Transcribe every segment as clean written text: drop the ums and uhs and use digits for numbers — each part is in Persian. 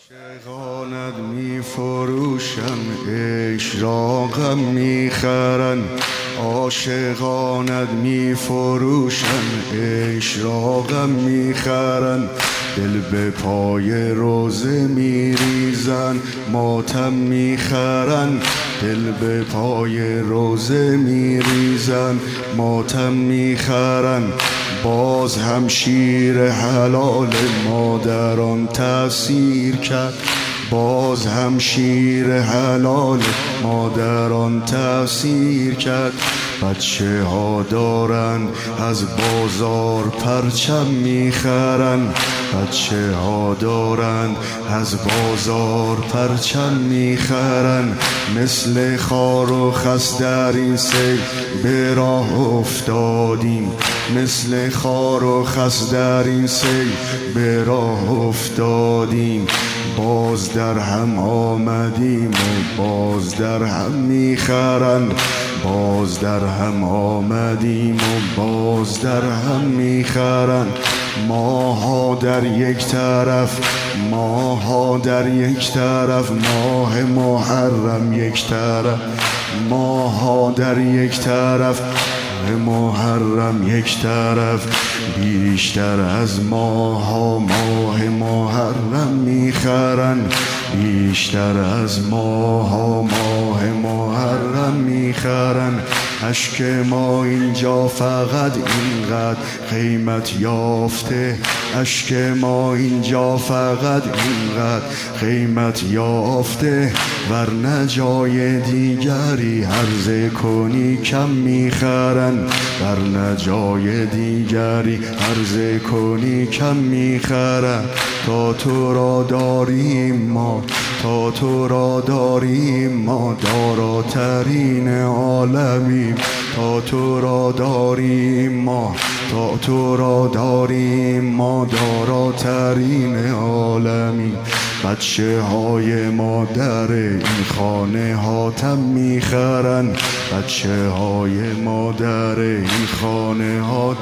عاشقانت می فروشن، عشق را غم می خرن. عاشقانت می فروشن، عشق را غم می خرن. دل به پای روزه می ریزن، ماتم می خرن. دل به پای روزه می ریزن، ماتم می خرن. باز هم شیر حلال مادران تأثیر کرد. باز هم شیر حلال مادران تأثیر کرد. بچه ها دارن از بازار پرچم میخرن. بچه ها دارن از بازار پرچم میخرن. مثل خار و خس در این سیل به راه افتادیم. مثل خار و خس در این سیل به راه افتادیم. باز در هم آمدیم و باز در هم میخرن. باز در هم آمدیم و باز در هم میخرن. ماها در یک طرف، ماها در یک طرف، ماه محرم یک طرف. ماها در یک طرف، محرم یک طرف. بیشتر از ماها ماه محرم میخرن. بیشتر از ماها ماه محرم میخرن. اشک ما اینجا فقط اینقدر قیمت یافته. اشک ما اینجا فقط اینقدر قیمت یافته. ورنه جای دیگری عرضه کنی کم میخرن. ورنه جای دیگری عرضه کنی کم میخرن. تا تو را داریم ما، تا تو را داریم ما، داراترین عالمیم. تا تو را داریم ما، تا تو را داریم ما، داراترین عالمیم. بچه های ما در این خانه حاتم میخرن. بچه های ما در این خانه ها.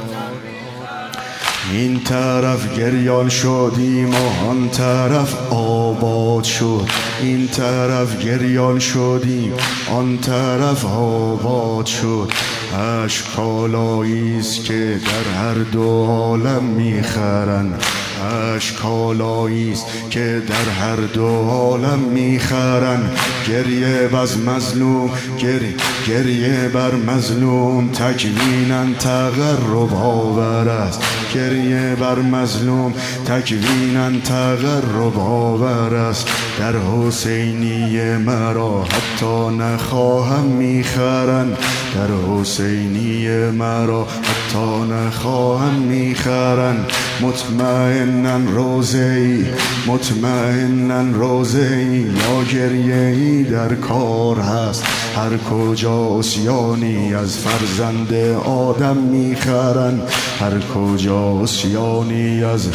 این طرف گریان شدیم و آن طرف آباد شد. این طرف گریان شدیم، آن طرف آباد شد. اشک کالاییست که در هر دو عالم میخرن. اشک کالاییست که در هر دو عالم میخرن. گریه بر مظلوم، گریه بر مظلوم تکویناً تقرب آور است. گریه بر مظلوم تکویناً تقرب آور است. در حسینی مرا حتی نخواهم میخرن. در حسینی مرا حتی نخواهم میخرن. مطمئناً روزه‌ای، مطمئناً روزه‌ای یا گریه‌ای در کار هست. هر کجا عصیانی از فرزند آدم میخرن. هر کجا عصیانی از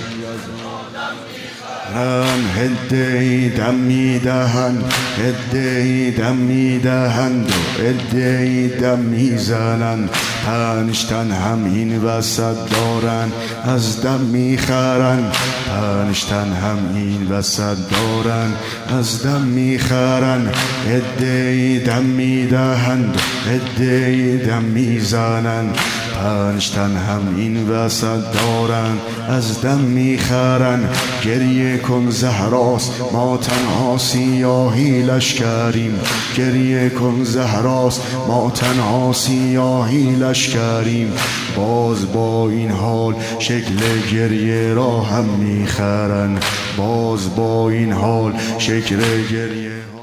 عده‌ای دم میدهند، عده‌ای دم میدهند و عده‌ای دم میزنند. پنج تن هم این وسط دارن از دم میخرن. پنج تن هم این وسط دارن از دم میخرن. عده‌ای دم میدهند، عده‌ای دم میزنند. پنج تن هم این وسط دارن از دم میخرن. گریه کن زهراست ما تنها سیاهی لشکریم. گریه کن زهراست ما تنها سیاهی لشکریم. باز با این حال شکل گریه را هم میخرن. باز با این حال شکل گریه